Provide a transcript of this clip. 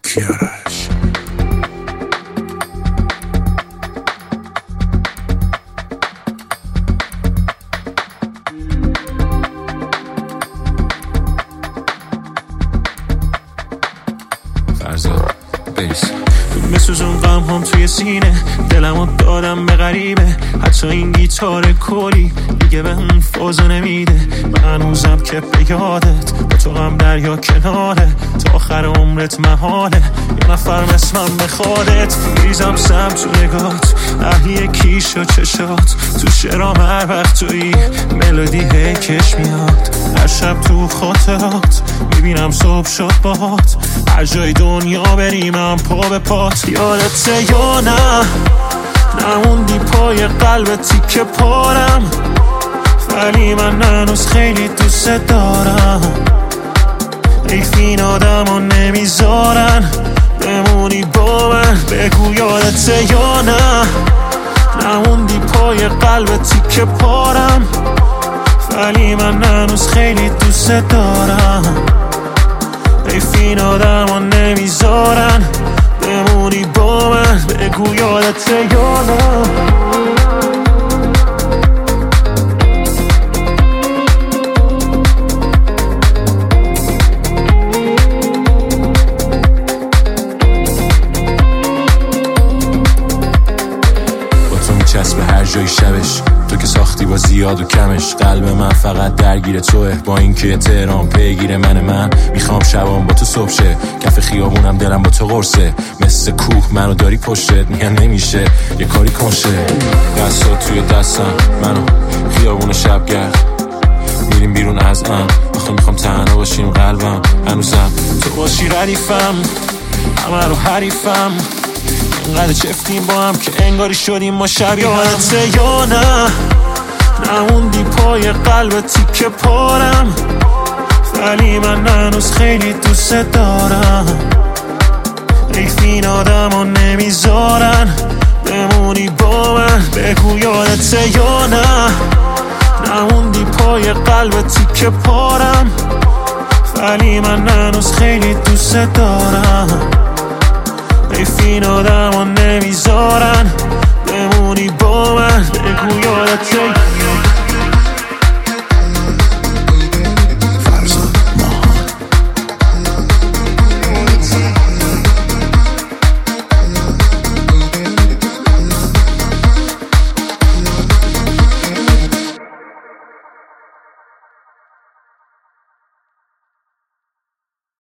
کیارش. فرزاد بیس بسوزون غم هم توی سینه، دلمو دادم به غریبه، حتی این گیتار کلی دیگه به اون فازو نمیده. من هنوزم که به یادت با تو غم دریا کناره، تا آخر عمرت محاله یه نفر مثلم بخوادت. میریزم سم تو نگات، اهلی کیش و چشات، تو شعرام هر وقت توی ملودی کش میاد. هر شب تو خاطرات میبینم صبح شد باهات، هر جای دنیا بریم من پا به پات. یادته یا نه نموندی پای قلب تیکه پارم، ولی من هنوز خیلی دوست دارم. حیف این آدم ها نمیذارن بمونی با من. بگو یادته یا نه نموندی پای قلب تیکه پارم، ولی من هنوز خیلی دوست دارم. حیف این آدم ها نمیذارن بمونی با من. بگو یادته یا نه. چسب هر جای شبش، تو که ساختی با زیاد و کمش. قلب من فقط درگیر توه، با اینکه تهران پیگیر من میخوام شبام با تو صبح شه. کف خیابونم دلم با تو قرصه، مثل کوه منو داری پشتت. میگن نمیشه یه کاری کنشه. دستات توی دستم، منو خیابون شبگرد میریم بیرون از آخه میخوام تنها باشیم. قلبم هنوزم تو باشی ردیفم، همه رو حریفم. اینقدر چفتیم با هم که انگاری شدیم ما شبیه هم. یادته یا نه نموندی پای قلب تیکه پارم، ولی من هنوز خیلی دوست دارم. حیف این آدم ها نمیذارن بمونی با من. بگو یادته یا نه نموندی پای قلب تیکه پارم، ولی من هنوز خیلی دوست دارم. حیف این آدم ها نمیذارن بمونی با من. بگو یادته